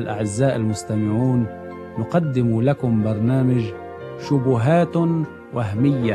أيها الأعزاء المستمعون، نقدم لكم برنامج شبهات وهمية.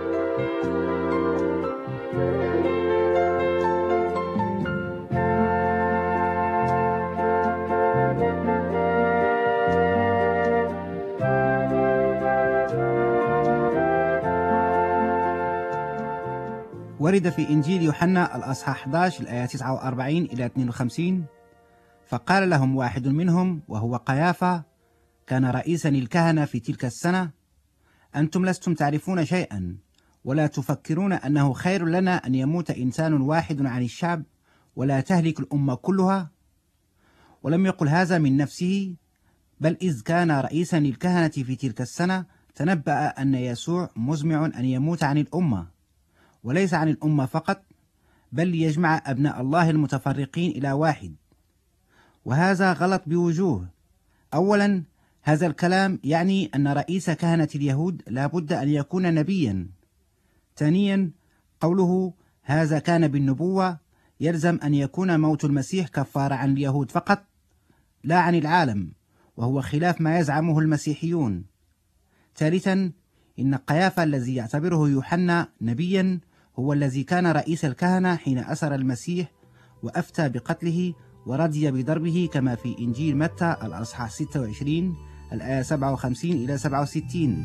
ورد في إنجيل يوحنا الأصحاح 11 الآية 49 إلى 52: فقال لهم واحد منهم وهو قيافة كان رئيسا الكهنة في تلك السنة: أنتم لستم تعرفون شيئا ولا تفكرون أنه خير لنا أن يموت إنسان واحد عن الشعب ولا تهلك الأمة كلها؟ ولم يقل هذا من نفسه، بل إذ كان رئيسا للكهنة في تلك السنة تنبأ أن يسوع مزمع أن يموت عن الأمة، وليس عن الأمة فقط، بل ليجمع أبناء الله المتفرقين إلى واحد. وهذا غلط بوجوه. أولا، هذا الكلام يعني أن رئيس كهنة اليهود لا بد أن يكون نبيا. ثانيا، قوله هذا كان بالنبوة يلزم أن يكون موت المسيح كفارة عن اليهود فقط لا عن العالم، وهو خلاف ما يزعمه المسيحيون. ثالثا، إن قيافة الذي يعتبره يوحنا نبيا هو الذي كان رئيس الكهنة حين أسر المسيح وأفتى بقتله ورضي بضربه، كما في إنجيل متى الأصحاح 26 الآية 57 إلى 67.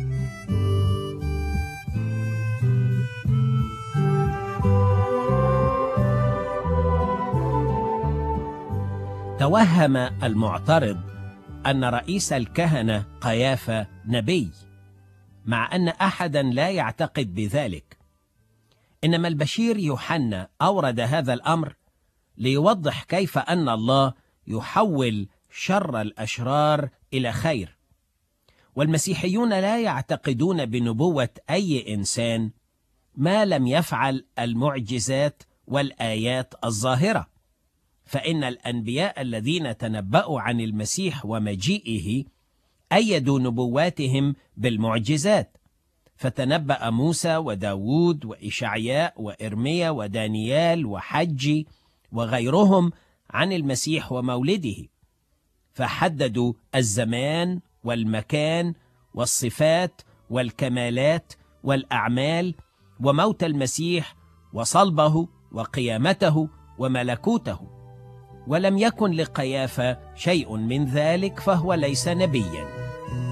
توهم المعترض أن رئيس الكهنة قيافة نبي، مع أن أحدا لا يعتقد بذلك. إنما البشير يوحنا أورد هذا الأمر ليوضح كيف أن الله يحول شر الأشرار إلى خير. والمسيحيون لا يعتقدون بنبوة أي إنسان ما لم يفعل المعجزات والآيات الظاهرة، فإن الأنبياء الذين تنبأوا عن المسيح ومجيئه أيدوا نبواتهم بالمعجزات، فتنبأ موسى وداود وإشعياء وإرميا ودانيال وحجي وغيرهم عن المسيح ومولده، فحددوا الزمان والمكان والصفات والكمالات والأعمال وموت المسيح وصلبه وقيامته وملكوته. ولم يكن لقيافة شيء من ذلك، فهو ليس نبيا.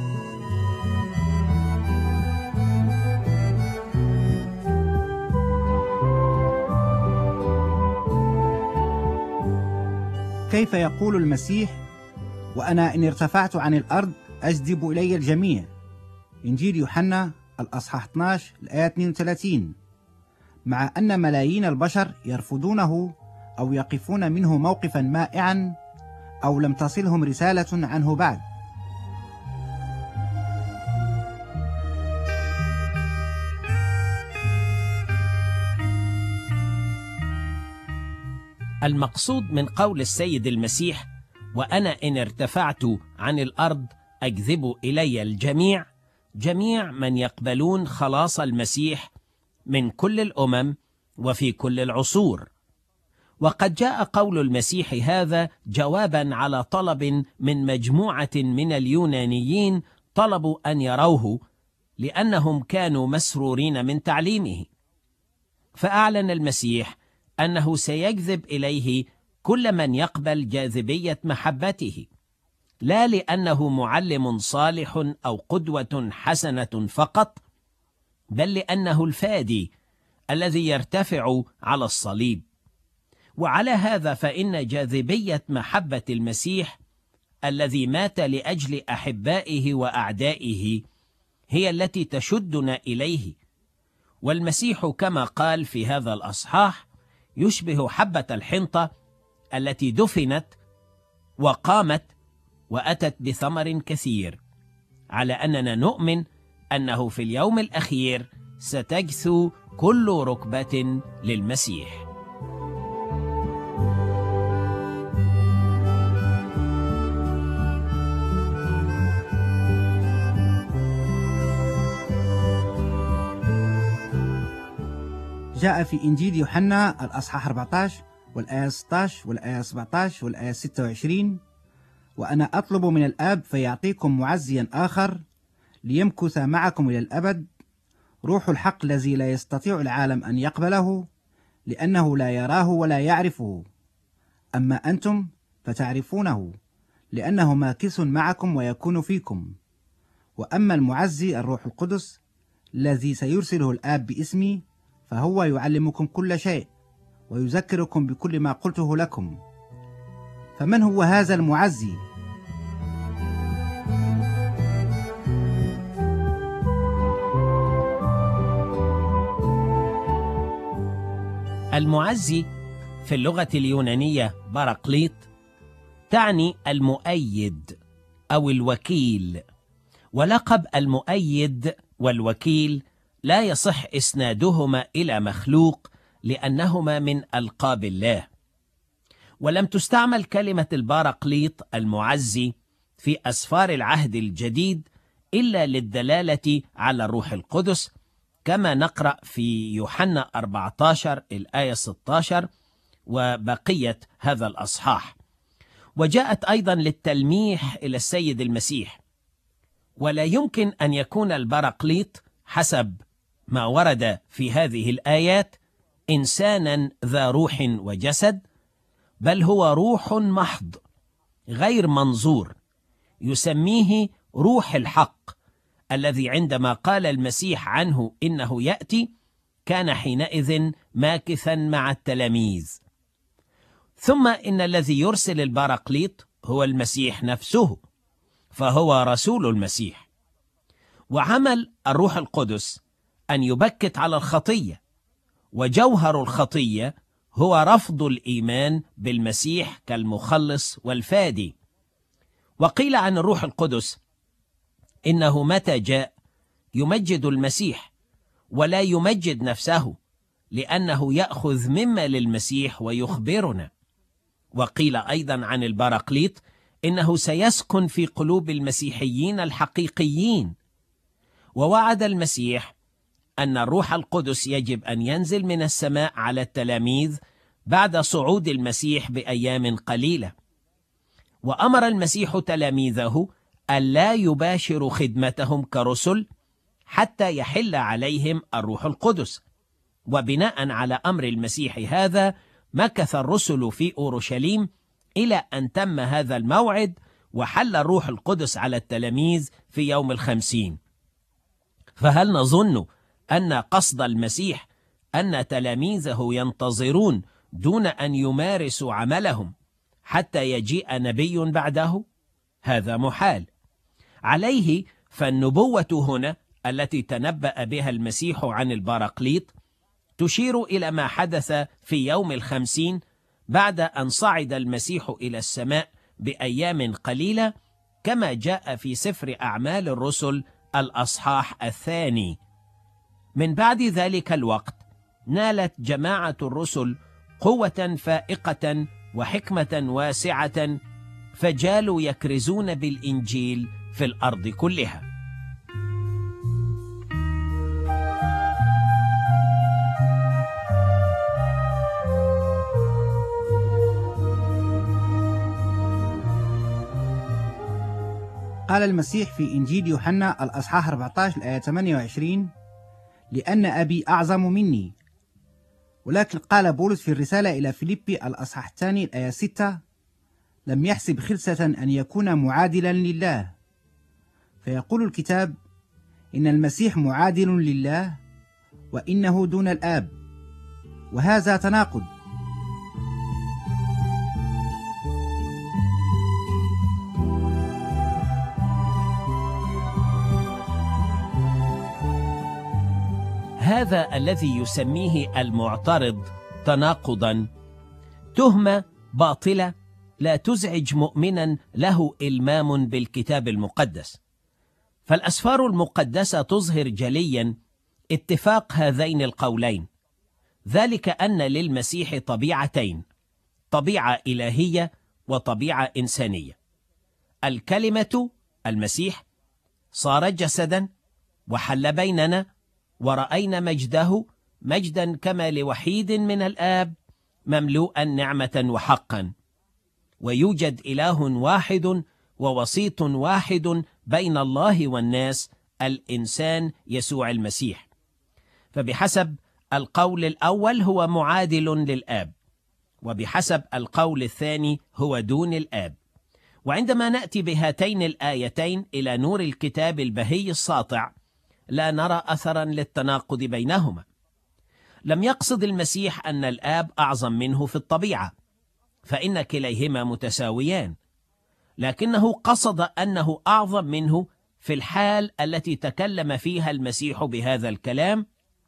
كيف يقول المسيح: وأنا إن ارتفعت عن الأرض أجذب إلي الجميع؟ إنجيل يوحنا الأصحاح 12 الآية 32. مع أن ملايين البشر يرفضونه أو يقفون منه موقفا مائعا، أو لم تصلهم رسالة عنه بعد. المقصود من قول السيد المسيح: وأنا إن ارتفعت عن الأرض أجذب إلي الجميع، جميع من يقبلون خلاص المسيح من كل الأمم وفي كل العصور. وقد جاء قول المسيح هذا جوابا على طلب من مجموعة من اليونانيين طلبوا أن يروه لأنهم كانوا مسرورين من تعليمه. فأعلن المسيح أنه سيجذب إليه كل من يقبل جاذبية محبته، لا لأنه معلم صالح أو قدوة حسنة فقط، بل لأنه الفادي الذي يرتفع على الصليب. وعلى هذا فإن جاذبية محبة المسيح الذي مات لأجل أحبائه وأعدائه هي التي تشدنا إليه. والمسيح كما قال في هذا الأصحاح يشبه حبة الحنطة التي دفنت وقامت وأتت بثمر كثير، على أننا نؤمن أنه في اليوم الأخير ستجثو كل ركبة للمسيح. جاء في إنجيل يوحنا الأصحاح 14 والآية 16 والآية 17 والآية 26: وأنا أطلب من الآب فيعطيكم معزيا آخر ليمكث معكم إلى الأبد، روح الحق الذي لا يستطيع العالم أن يقبله لأنه لا يراه ولا يعرفه، أما أنتم فتعرفونه لأنه ماكث معكم ويكون فيكم. وأما المعزي الروح القدس الذي سيرسله الآب باسمي فهو يعلمكم كل شيء ويذكركم بكل ما قلته لكم. فمن هو هذا المعزي؟ المعزي في اللغة اليونانية باراقليط تعني المؤيد أو الوكيل، ولقب المؤيد والوكيل لا يصح إسنادهما إلى مخلوق لأنهما من ألقاب الله. ولم تستعمل كلمة الباراقليط المعزي في أسفار العهد الجديد إلا للدلالة على الروح القدس، كما نقرأ في يوحنا 14 الآية 16 وبقية هذا الأصحاح، وجاءت أيضا للتلميح إلى السيد المسيح. ولا يمكن أن يكون الباراقليط حسب ما ورد في هذه الآيات إنسانا ذا روح وجسد، بل هو روح محض غير منظور، يسميه روح الحق، الذي عندما قال المسيح عنه إنه يأتي كان حينئذ ماكثا مع التلاميذ. ثم إن الذي يرسل الباراقليط هو المسيح نفسه، فهو رسول المسيح. وعمل الروح القدس أن يبكت على الخطية، وجوهر الخطية هو رفض الإيمان بالمسيح كالمخلص والفادي. وقيل عن الروح القدس إنه متى جاء يمجد المسيح ولا يمجد نفسه، لأنه يأخذ مما للمسيح ويخبرنا. وقيل أيضا عن الباراقليط إنه سيسكن في قلوب المسيحيين الحقيقيين. ووعد المسيح أن الروح القدس يجب أن ينزل من السماء على التلاميذ بعد صعود المسيح بأيام قليلة. وأمر المسيح تلاميذه ألا يباشروا خدمتهم كرسل حتى يحل عليهم الروح القدس. وبناء على أمر المسيح هذا مكث الرسل في أورشليم إلى أن تم هذا الموعد، وحل الروح القدس على التلاميذ في يوم 50. فهل نظن أن قصد المسيح أن تلاميذه ينتظرون دون أن يمارسوا عملهم حتى يجيء نبي بعده؟ هذا محال. عليه فالنبوة هنا التي تنبأ بها المسيح عن الباراقليط تشير إلى ما حدث في يوم 50 بعد أن صعد المسيح إلى السماء بأيام قليلة، كما جاء في سفر أعمال الرسل الأصحاح 2. من بعد ذلك الوقت نالت جماعة الرسل قوة فائقة وحكمة واسعة، فجالوا يكرزون بالإنجيل في الأرض كلها. قال المسيح في إنجيل يوحنا الأصحاح 14 الآية 28: لأن أبي أعظم مني. ولكن قال بولس في الرسالة إلى فيليبي الأصحاح 2 الآية 6: لم يحسب خلسة أن يكون معادلا لله. فيقول الكتاب إن المسيح معادل لله وإنه دون الآب، وهذا تناقض. هذا الذي يسميه المعترض تناقضا تهمة باطلة لا تزعج مؤمنا له إلمام بالكتاب المقدس. فالأسفار المقدسة تظهر جليا اتفاق هذين القولين، ذلك أن للمسيح طبيعتين، طبيعة إلهية وطبيعة إنسانية. الكلمة المسيح صار جسدا وحل بيننا، ورأينا مجده مجدا كما لوحيد من الآب مملوءا نعمة وحقا. ويوجد إله واحد ووسيط واحد بين الله والناس، الإنسان يسوع المسيح. فبحسب القول الأول هو معادل للآب، وبحسب القول الثاني هو دون الآب. وعندما نأتي بهاتين الآيتين إلى نور الكتاب البهي الساطع لا نرى أثرا للتناقض بينهما. لم يقصد المسيح أن الآب أعظم منه في الطبيعة، فإن كليهما متساويان، لكنه قصد أنه أعظم منه في الحال التي تكلم فيها المسيح بهذا الكلام،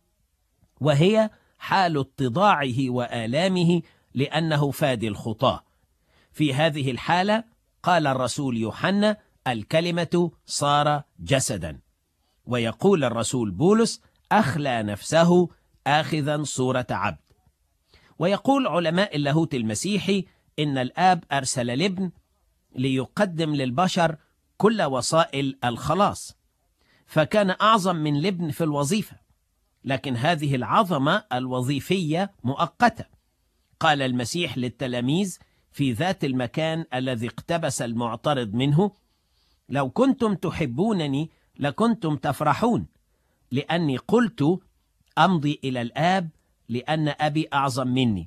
وهي حال اتضاعه وآلامه لأنه فادي الخطاة. في هذه الحالة قال الرسول يوحنا: الكلمة صار جسدا. ويقول الرسول بولس: أخلى نفسه آخذا صورة عبد. ويقول علماء اللاهوت المسيحي إن الآب أرسل الابن ليقدم للبشر كل وسائل الخلاص، فكان أعظم من الابن في الوظيفة، لكن هذه العظمة الوظيفية مؤقتة. قال المسيح للتلاميذ في ذات المكان الذي اقتبس المعترض منه: لو كنتم تحبونني لكنتم تفرحون، لأني قلت أمضي إلى الآب لأن أبي أعظم مني.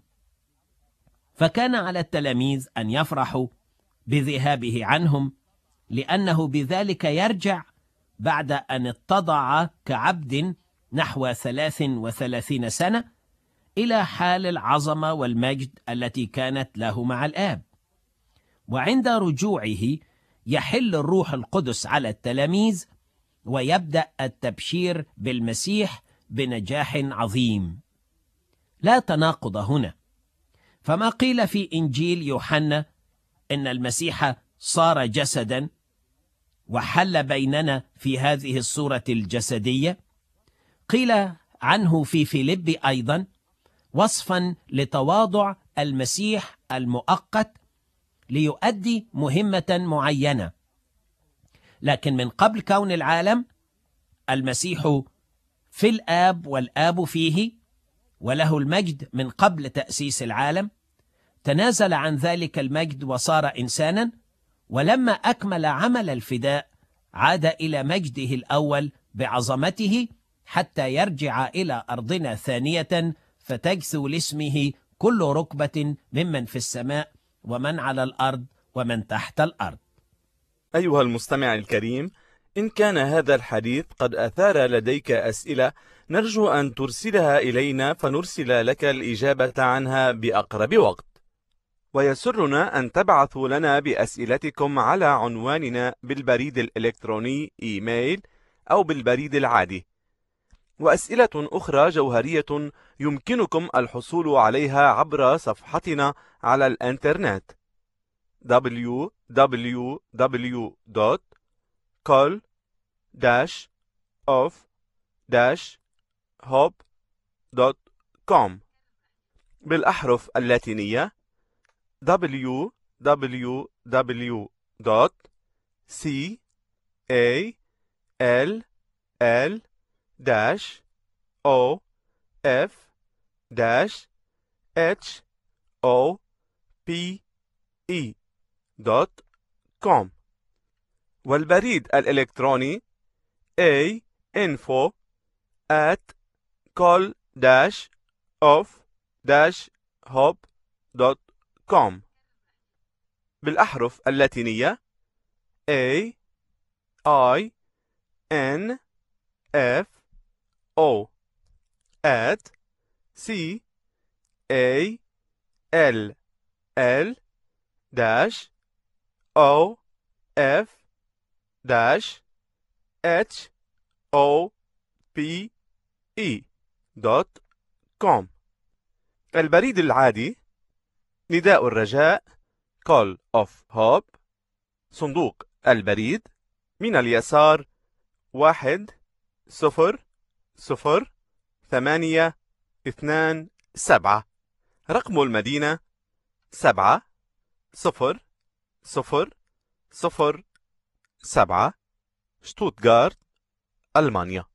فكان على التلاميذ أن يفرحوا بذهابه عنهم، لأنه بذلك يرجع بعد أن اتضع كعبد نحو 33 سنة إلى حال العظمة والمجد التي كانت له مع الآب. وعند رجوعه يحل الروح القدس على التلاميذ، ويبدأ التبشير بالمسيح بنجاح عظيم. لا تناقض هنا، فما قيل في إنجيل يوحنا إن المسيح صار جسدا وحل بيننا في هذه الصورة الجسدية، قيل عنه في فيليب أيضا وصفا لتواضع المسيح المؤقت ليؤدي مهمة معينة. لكن من قبل كون العالم المسيح في الآب والآب فيه، وله المجد من قبل تأسيس العالم. تنازل عن ذلك المجد وصار إنسانا، ولما أكمل عمل الفداء عاد إلى مجده الأول بعظمته حتى يرجع إلى أرضنا ثانية، فتجثو لاسمه كل ركبة ممن في السماء ومن على الأرض ومن تحت الأرض. أيها المستمع الكريم، إن كان هذا الحديث قد أثار لديك أسئلة، نرجو أن ترسلها إلينا فنرسل لك الإجابة عنها بأقرب وقت. ويسرنا أن تبعثوا لنا بأسئلتكم على عنواننا بالبريد الإلكتروني إيميل أو بالبريد العادي. وأسئلة أخرى جوهرية يمكنكم الحصول عليها عبر صفحتنا على الإنترنت www.call-of-hope.com بالأحرف اللاتينية www.call-of-hope.com والبريد الإلكتروني info@call-of-hope.com بالأحرف اللاتينية CALL-OF@CALL-OF-HOPE.com البريد العادي نداء الرجاء Call of Hope، صندوق البريد من اليسار 1002827، رقم المدينة 70007، شتوتغارت، ألمانيا.